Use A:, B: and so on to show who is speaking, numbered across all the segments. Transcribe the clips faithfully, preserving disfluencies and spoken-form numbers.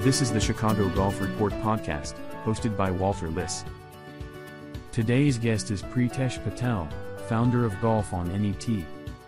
A: This is the Chicago Golf Report podcast, hosted by Walter Liss. Today's guest is Pritesh Patel, founder of Golf on N E T.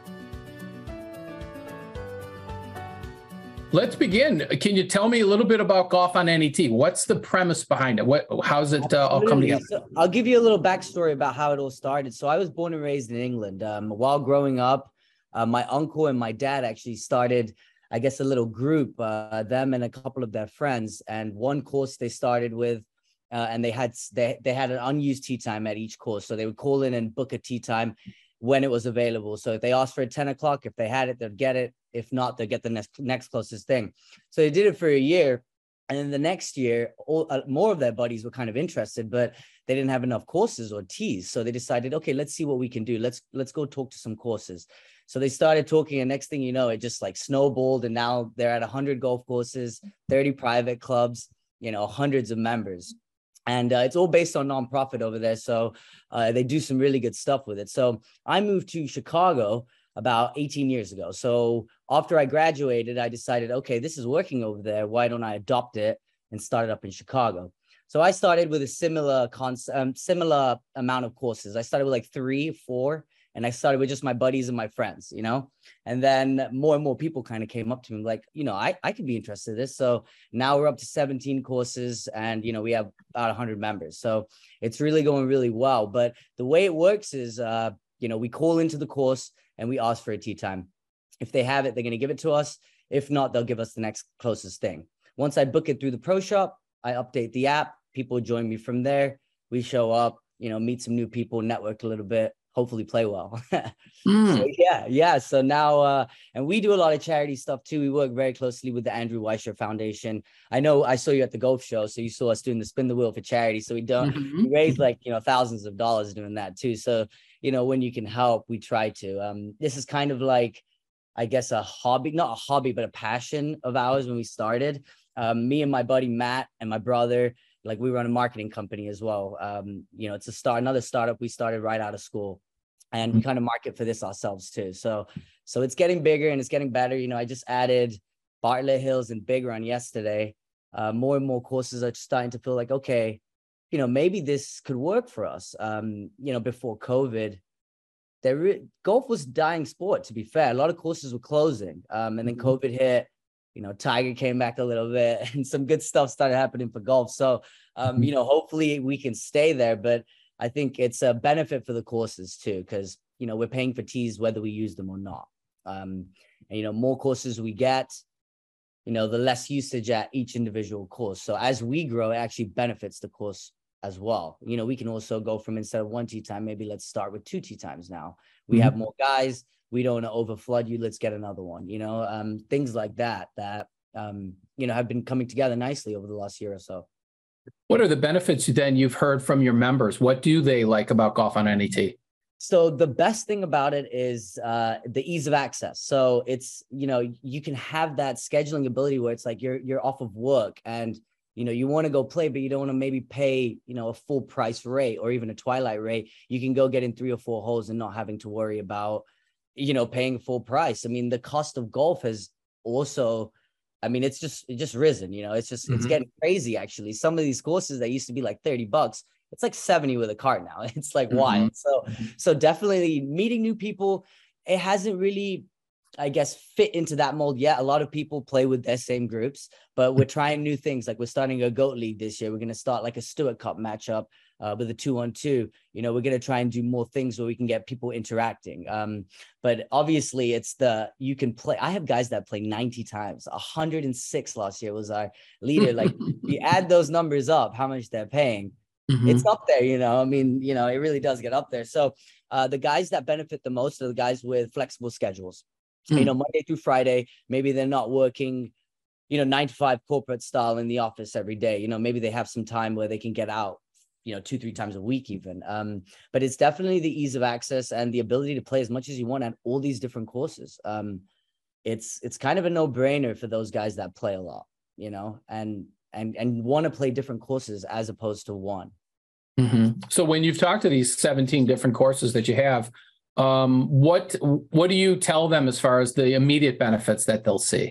B: Let's begin. Can you tell me a little bit about Golf on N E T? What's the premise behind it? What, how's it uh, all come together?
C: So I'll give you a little backstory about how it all started. So I was born and raised in England. Um, while growing up, uh, my uncle and my dad actually started, I guess, a little group, uh, them and a couple of their friends. And one course they started with, uh, and they had they, they had an unused tee time at each course. So they would call in and book a tee time when it was available. So if they asked for a ten o'clock, if they had it, they'd get it. If not, they'll get the next next closest thing. So they did it for a year. And then the next year, all, uh, more of their buddies were kind of interested, but they didn't have enough courses or tees. So they decided, okay, let's see what we can do. Let's let's go talk to some courses. So they started talking, and next thing you know, it just like snowballed. And now they're at one hundred golf courses, thirty private clubs, you know, hundreds of members. And uh, it's all based on nonprofit over there. So uh, they do some really good stuff with it. So I moved to Chicago about eighteen years ago. So after I graduated, I decided, okay, this is working over there. Why don't I adopt it and start it up in Chicago? So I started with a similar concept, um, similar amount of courses. I started with like three, four, and I started with just my buddies and my friends, you know, and then more and more people kind of came up to me like, you know, I, I could be interested in this. So now we're up to seventeen courses and, you know, we have about one hundred members. So it's really going really well. But the way it works is, uh, you know, we call into the course and we ask for a tee time. If they have it, they're going to give it to us. If not, they'll give us the next closest thing. Once I book it through the pro shop, I update the app. People join me from there. We show up, you know, meet some new people, network a little bit, hopefully play well. mm. So, yeah, yeah. So now, uh, and we do a lot of charity stuff too. We work very closely with the Andrew Weischer Foundation. I know I saw you at the golf show, so you saw us doing the spin the wheel for charity. So we don't mm-hmm. we raise like, you know, thousands of dollars doing that too. So, you know, when you can help, we try to. Um, this is kind of like, I guess, a hobby, not a hobby, but a passion of ours when we started. Um, me and my buddy Matt and my brother, like we run a marketing company as well. Um, you know, it's a start, another startup we started right out of school, and we kind of market for this ourselves too. So, so it's getting bigger and it's getting better. You know, I just added Bartlett Hills and Big Run yesterday. Uh, more and more courses are starting to feel like, okay, you know, maybe this could work for us. Um, you know, before COVID, there re- golf was dying sport, to be fair. A lot of courses were closing. Um, and then COVID hit, you know, Tiger came back a little bit and some good stuff started happening for golf. So, um, you know, hopefully we can stay there. But I think it's a benefit for the courses too, because, you know, we're paying for tees whether we use them or not. Um, and, you know, more courses we get, you know, the less usage at each individual course. So as we grow, it actually benefits the course as well. You know, we can also go from, instead of one tee time, maybe let's start with two tee times now. We mm-hmm. have more guys. We don't want to overflood you. Let's get another one, you know, um, things like that, that, um, you know, have been coming together nicely over the last year or so.
B: What are the benefits then you've heard from your members? What do they like about Golf on N E T?
C: So the best thing about it is uh, the ease of access. So it's, you know, you can have that scheduling ability where it's like you're you're off of work and, you know, you want to go play, but you don't want to maybe pay, you know, a full price rate or even a twilight rate. You can go get in three or four holes and not having to worry about, you know, paying full price. I mean, the cost of golf has also, I mean, it's just, it's just risen, you know, it's just, mm-hmm. it's getting crazy. Actually, some of these courses that used to be like thirty bucks, it's like seventy with a cart now. It's like, mm-hmm. wild. So, so definitely meeting new people. It hasn't really, I guess, fit into that mold yet. A lot of people play with their same groups, but we're trying new things. Like we're starting a GOAT League this year. We're going to start like a Stewart Cup matchup uh, with a two on two. You know, we're going to try and do more things where we can get people interacting. Um, but obviously it's the, you can play. I have guys that play ninety times. one hundred six last year was our leader. Like you add those numbers up, how much they're paying, mm-hmm. it's up there, you know, I mean, you know, it really does get up there. So uh, the guys that benefit the most are the guys with flexible schedules. You know, Monday through Friday, maybe they're not working, you know, nine to five corporate style in the office every day. You know, maybe they have some time where they can get out, you know, two, three times a week even. Um, but it's definitely the ease of access and the ability to play as much as you want at all these different courses. Um, it's it's kind of a no-brainer for those guys that play a lot, you know, and and and want to play different courses as opposed to one.
B: Mm-hmm. So when you've talked to these seventeen different courses that you have, Um, what what do you tell them as far as the immediate benefits that they'll see?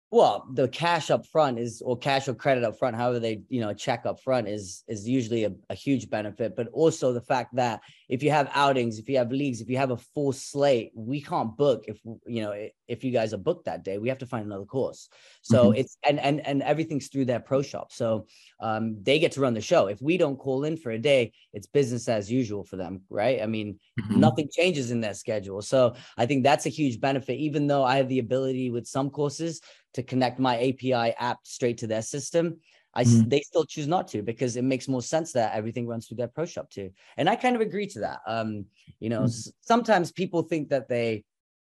C: Well, the cash up front is, or cash or credit up front, however they, you know, check up front is, is usually a, a huge benefit. But also the fact that if you have outings, if you have leagues, if you have a full slate, we can't book if, you know, if you guys are booked that day, we have to find another course. So mm-hmm. it's, and, and, and everything's through their pro shop. So um, they get to run the show. If we don't call in for a day, it's business as usual for them. Right. I mean, mm-hmm. nothing changes in their schedule. So I think that's a huge benefit, even though I have the ability with some courses to connect my A P I app straight to their system. I, mm-hmm. They still choose not to, because it makes more sense that everything runs through their pro shop too. And I kind of agree to that. Um, you know, mm-hmm. s- sometimes people think that they,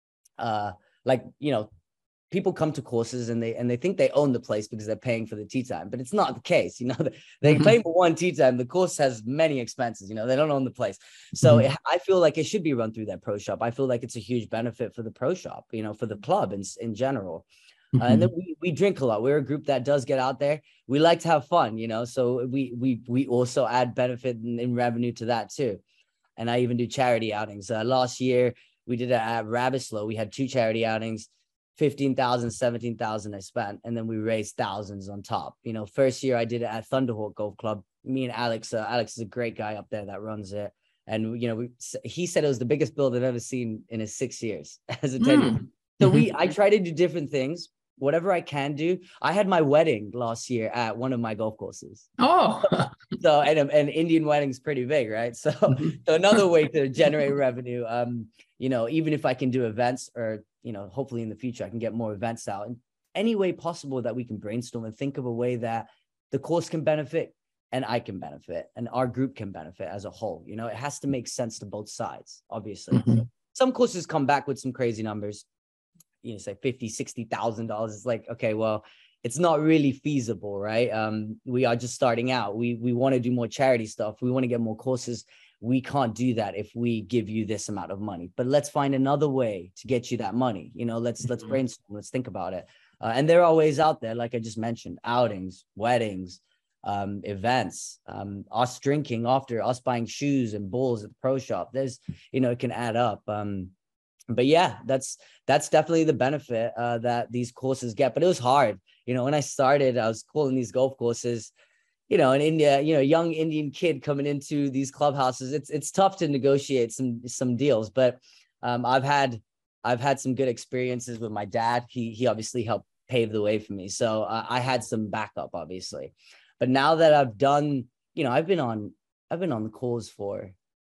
C: uh, like, you know, people come to courses and they and they think they own the place because they're paying for the tea time, but it's not the case. You know, they mm-hmm. pay for one tea time. The course has many expenses. You know, they don't own the place. So mm-hmm. it, I feel like it should be run through that pro shop. I feel like it's a huge benefit for the pro shop, you know, for the club in, in general. Mm-hmm. Uh, and then we, we drink a lot. We're a group that does get out there. We like to have fun, you know, so we we we also add benefit in, in revenue to that too. And I even do charity outings. Uh, last year, we did it at Rabbitslow. We had two charity outings, fifteen thousand, seventeen thousand I spent, and then we raised thousands on top. You know, first year I did it at Thunderhawk Golf Club. Me and Alex, uh, Alex is a great guy up there that runs it. And, you know, we, he said it was the biggest build I've ever seen in his six years as a tenure. Mm. So we, I try to do different things. Whatever I can do. I had my wedding last year at one of my golf courses.
B: Oh,
C: so and an Indian wedding's pretty big, right? So, so another way to generate revenue. Um, you know, even if I can do events, or you know, hopefully in the future I can get more events out. In any way possible that we can brainstorm and think of a way that the course can benefit and I can benefit and our group can benefit as a whole. You know, it has to make sense to both sides. Obviously, mm-hmm. some courses come back with some crazy numbers. You know, say fifty, sixty thousand dollars. It's like, okay, well, it's not really feasible, right? Um, we are just starting out. We we want to do more charity stuff. We want to get more courses. We can't do that if we give you this amount of money. But let's find another way to get you that money. You know, let's let's brainstorm. Let's think about it. Uh, and there are ways out there, like I just mentioned, outings, weddings, um, events, um, us drinking after, us buying shoes and balls at the pro shop. There's, you know, it can add up. Um, But yeah, that's that's definitely the benefit uh, that these courses get. But it was hard. You know, when I started, I was calling these golf courses, you know, in India, you know, young Indian kid coming into these clubhouses. It's it's tough to negotiate some some deals. But um, I've had I've had some good experiences with my dad. He he obviously helped pave the way for me. So uh, I had some backup, obviously. But now that I've done, you know, I've been on I've been on the calls for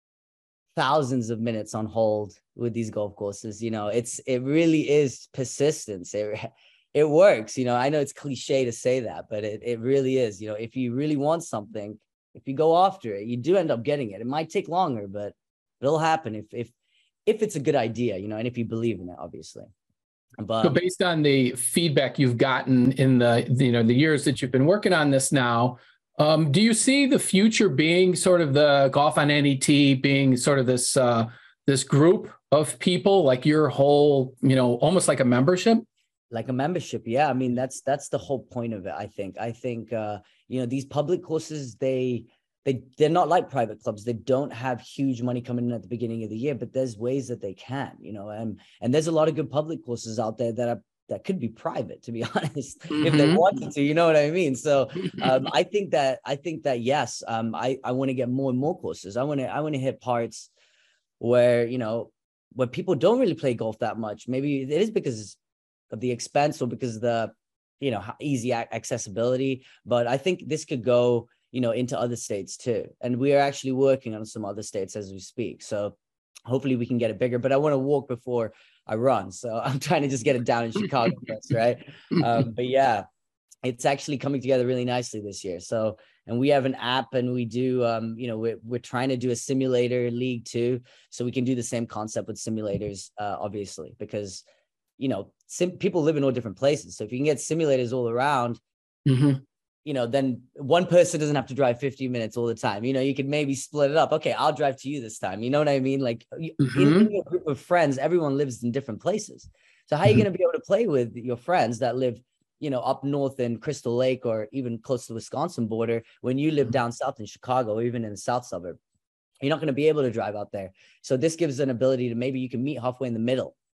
C: thousands of minutes on hold with these golf courses. You know, it's, it really is persistence. It, it works. You know, I know it's cliche to say that, but it, it really is. You know, if you really want something, if you go after it, you do end up getting it. It might take longer, but it'll happen if, if, if it's a good idea, you know, and if you believe in it, obviously. But
B: so based on the feedback you've gotten in the, you know, the years that you've been working on this now, Um, do you see the future being sort of the Golf on N E T being sort of this uh, this group of people, like your whole, you know, almost like a membership?
C: Like a membership, yeah. I mean, that's that's the whole point of it. I think. I think uh, you know, these public courses, they they they're not like private clubs. They don't have huge money coming in at the beginning of the year, but there's ways that they can, you know, and and there's a lot of good public courses out there that are. That could be private, to be honest, mm-hmm. if they wanted to, you know what I mean? So um, I think that, I think that, yes, um, I, I want to get more and more courses. I want to, I want to hit parts where, you know, where people don't really play golf that much. Maybe it is because of the expense or because of the, you know, easy accessibility, but I think this could go, you know, into other states too. And we are actually working on some other states as we speak. So hopefully we can get it bigger, but I want to walk before I run. So I'm trying to just get it down in Chicago first, right? Um, but yeah, it's actually coming together really nicely this year. So, and we have an app and we do, um, you know, we're, we're trying to do a simulator league too. So we can do the same concept with simulators, uh, obviously, because, you know, sim- people live in all different places. So if you can get simulators all around, mm-hmm. you know, then one person doesn't have to drive fifty minutes all the time. You know, you could maybe split it up. Okay, I'll drive to you this time. You know what I mean? Like mm-hmm. in, in your group of friends, everyone lives in different places. So how are you mm-hmm. going to be able to play with your friends that live, you know, up north in Crystal Lake or even close to the Wisconsin border when you live down south in Chicago or even in the south suburb? You're not going to be able to drive out there. So this gives an ability to maybe you can meet halfway in the middle.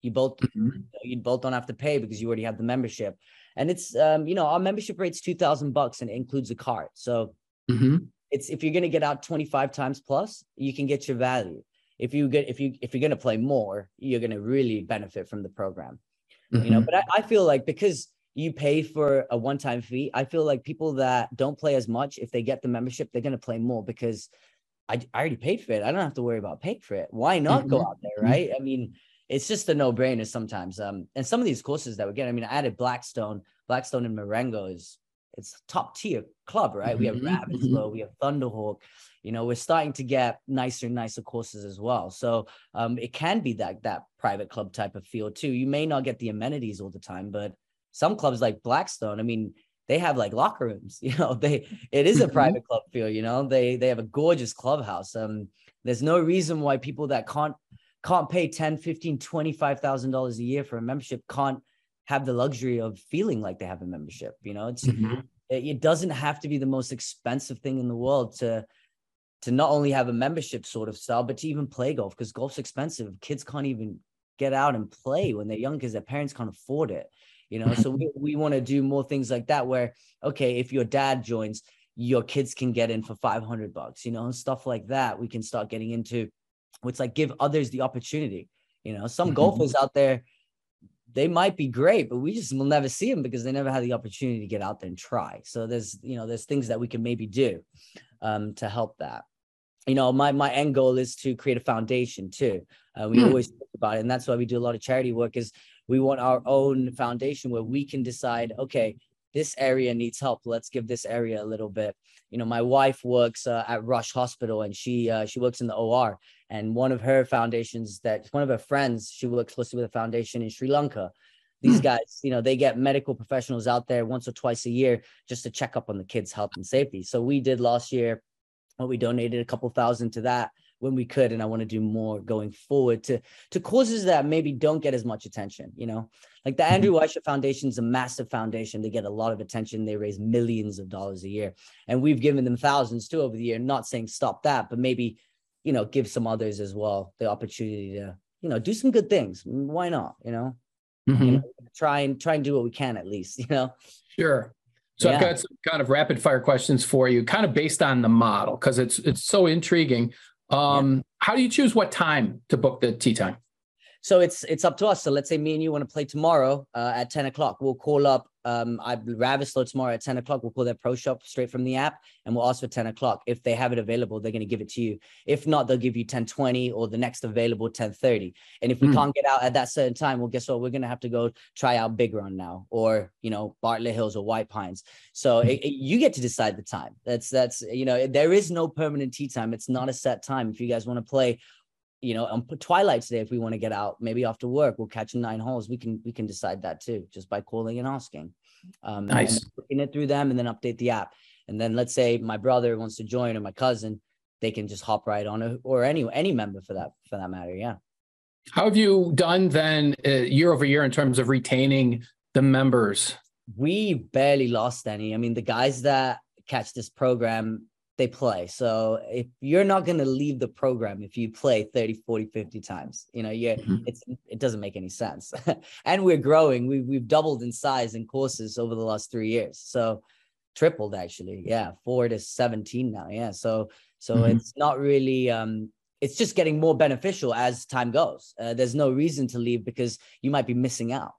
C: You both,
B: Mhm.
C: you both don't have to pay because you already have the membership. And it's, um, you know, our membership rate's two thousand bucks and it includes a cart. So
B: Mhm.
C: it's, if you're going to get out twenty-five times plus, you can get your value. If you get, if you, if you're going to play more, you're going to really benefit from the program, you know,
B: Mhm.
C: but I, I feel like because you pay for a one-time fee, I feel like people that don't play as much, if they get the membership, they're going to play more because I, I already paid for it. I don't have to worry about paying for it. Why not go
B: Mhm.
C: out there, right? I mean, it's just a no-brainer sometimes. Um, and some of these courses that we get, I mean, I added Blackstone. Blackstone and Marengo is it's top tier club, right? We have
B: Mhm.
C: Ravenslow, we have Thunderhawk. You know, we're starting to get nicer and nicer courses as well. So um, it can be that that private club type of feel too. You may not get the amenities all the time, but some clubs like Blackstone, I mean, they have like locker rooms, you know, they, it is a
B: Mhm.
C: private club feel, you know, they, they have a gorgeous clubhouse. Um, there's no reason why people that can't, can't pay ten, fifteen, twenty-five thousand dollars a year for a membership can't have the luxury of feeling like they have a membership. You know, it's,
B: Mhm.
C: it, it doesn't have to be the most expensive thing in the world to, to not only have a membership sort of style, but to even play golf, because golf's expensive. Kids can't even get out and play when they're young because their parents can't afford it. You know, so we, we want to do more things like that where, okay, if your dad joins, your kids can get in for five hundred bucks, you know, and stuff like that. We can start getting into what's like give others the opportunity. You know, some
B: Mhm.
C: golfers out there, they might be great, but we just will never see them because they never had the opportunity to get out there and try. So there's, you know, there's things that we can maybe do um, to help that. You know, my my end goal is to create a foundation too. Uh, we
B: Hmm.
C: always talk about it, and that's why we do a lot of charity work. Is we want our own foundation where we can decide, okay, this area needs help. Let's give this area a little bit. You know, my wife works uh, at Rush Hospital, and she uh, she works in the O R. And one of her foundations, that one of her friends, she works closely with a foundation in Sri Lanka. These
B: Hmm.
C: guys, you know, they get medical professionals out there once or twice a year just to check up on the kids' health and safety. So we did last year. Well, we donated a couple thousand to that when we could, and I want to do more going forward to to causes that maybe don't get as much attention. You know, like the Andrew Weischer Foundation is a massive foundation. They get a lot of attention. They raise millions of dollars a year, and we've given them thousands too over the year. Not saying stop that, but maybe, you know, give some others as well the opportunity to, you know, do some good things. Why not? You know, you know,
B: Mhm.
C: try and try and do what we can at least. You know,
B: Sure. So I've
C: yeah.
B: got some kind of rapid fire questions for you, kind of based on the model, because it's it's so intriguing. Um, How do you choose what time to book the tee time?
C: So it's it's up to us. So let's say me and you want to play tomorrow uh, at ten o'clock. We'll call up um I Ravenslow tomorrow at ten o'clock. We'll call their pro shop straight from the app and we'll ask for ten o'clock. If they have it available, they're going to give it to you. If not, they'll give you ten twenty or the next available ten thirty. And if we
B: Mm.
C: can't get out at that certain time, well, guess what? We're going to have to go try out Big Run now, or, you know, Bartlett Hills or White Pines. So it, it, you get to decide the time. That's, that's, you know, there is no permanent tee time. It's not a set time. If you guys want to play, you know, on Twilight today, if we want to get out, maybe after work, we'll catch nine holes. We can, we can decide that too, just by calling and asking. Um,
B: Nice.
C: and looking it through them and then update the app. And then let's say my brother wants to join or my cousin, they can just hop right on it, or any, any member for that, for that matter. Yeah.
B: How have you done then uh, year over year in terms of retaining the members?
C: We barely lost any. I mean, the guys that catch this program, they play. So if you're not going to leave the program, if you play thirty, forty, fifty times, you know, yeah,
B: Mhm.
C: it's, it doesn't make any sense. And we're growing. We, we've doubled in size in courses over the last three years. So tripled actually. Yeah. Four to seventeen now. Yeah. So, so
B: Mhm.
C: it's not really, um, it's just getting more beneficial as time goes. Uh, there's no reason to leave because you might be missing out.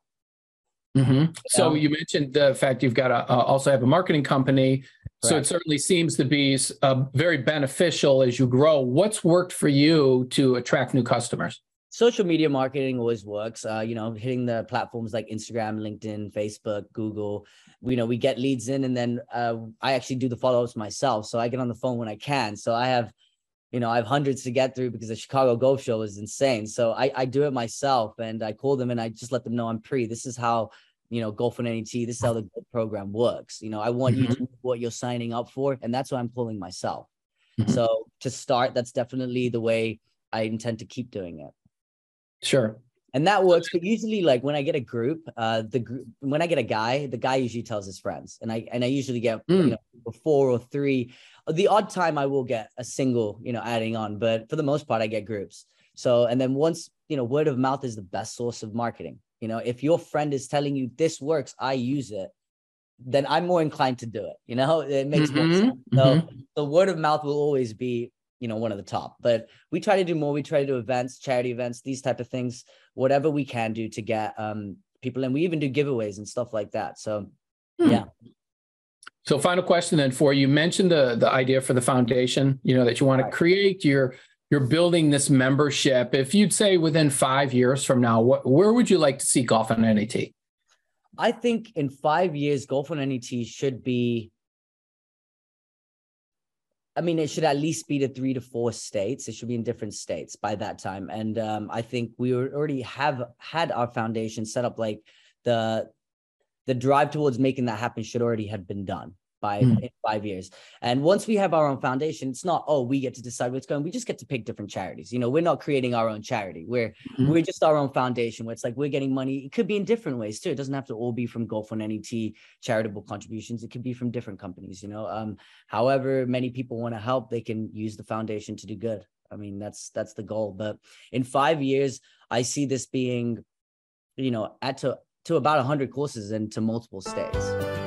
B: Mhm. So
C: know?
B: you mentioned the fact you've got to uh, also have a marketing company. So it
C: Correct.
B: certainly seems to be uh, very beneficial as you grow. What's worked for you to attract new customers?
C: Social media marketing always works. Uh, you know, hitting the platforms like Instagram, LinkedIn, Facebook, Google. You know, we get leads in, and then uh, I actually do the follow-ups myself. So I get on the phone when I can. So I have, you know, I have hundreds to get through because the Chicago Golf Show is insane. So I, I do it myself, and I call them and I just let them know I'm pre. This is how, you know, Golf on N E T. This is how the program works. You know, I want
B: Mhm.
C: you to know what you're signing up for, and that's why I'm pulling myself.
B: Mhm.
C: So to start, that's definitely the way I intend to keep doing it.
B: Sure.
C: And that works. But usually, like when I get a group, uh, the group, when I get a guy, the guy usually tells his friends, and I and I usually get
B: Mm.
C: you know four or three. The odd time I will get a single, you know, adding on, but for the most part, I get groups. So and then once you know, word of mouth is the best source of marketing. You know, if your friend is telling you this works, I use it, then I'm more inclined to do it. You know, it makes mm-hmm, more sense. So mm-hmm. the word of mouth will always be, you know, one of the top, but we try to do more. We try to do events, charity events, these type of things, whatever we can do to get um, people in. We even do giveaways and stuff like that. So, hmm. yeah.
B: So final question then for you. You mentioned the, the idea for the foundation, you know, that you want right. to create your, you're building this membership. If you'd say within five years from now, what, where would you like to see Golf on N E T?
C: I think in five years, Golf on N E T should be, I mean, it should at least be to three to four states. It should be in different states by that time. And um, I think we already have had our foundation set up. Like the, the drive towards making that happen should already have been done by mm. in five years. And once we have our own foundation, it's not, oh, we get to decide what's going. We just get to pick different charities. You know, we're not creating our own charity. We're mm. we're just our own foundation where it's like we're getting money. It could be in different ways too. It doesn't have to all be from Golf on N E T charitable contributions. It could be from different companies, you know. Um, however many people want to help, they can use the foundation to do good. I mean, that's that's the goal. But in five years, I see this being, you know, at to to about one hundred courses into multiple states.